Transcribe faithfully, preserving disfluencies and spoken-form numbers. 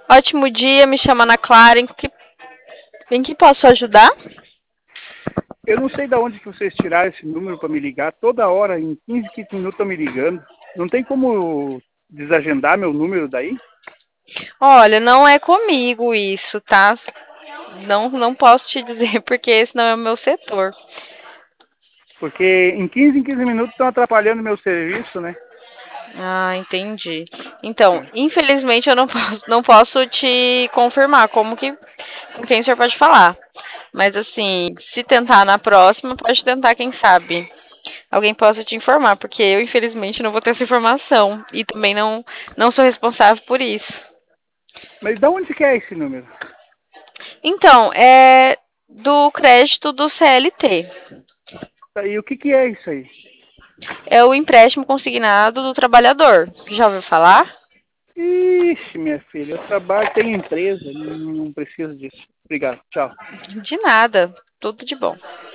Ótimo dia, me chama Ana Clara. Em que, em que posso ajudar? Eu não sei de onde que vocês tiraram esse número para me ligar. Toda hora, em quinze, quinze minutos, estão me ligando. Não tem como desagendar meu número daí? Olha, não é comigo isso, tá? Não, não posso te dizer porque esse não é o meu setor. Porque em quinze, em quinze minutos estão atrapalhando meu serviço, né? Ah, entendi. Então, É. infelizmente eu não posso, não posso te confirmar como que com quem o senhor pode falar. Mas assim, se tentar na próxima, pode tentar, quem sabe. Alguém possa te informar, porque eu, infelizmente, não vou ter essa informação. E também não, não sou responsável por isso. Mas de onde que é esse número? Então, é do crédito do C L T. E o que que é isso aí? É o empréstimo consignado do trabalhador. Já ouviu falar? Ixi, minha filha, eu trabalho, tenho empresa, não, não preciso disso. Obrigado, tchau. De nada. Tudo de bom.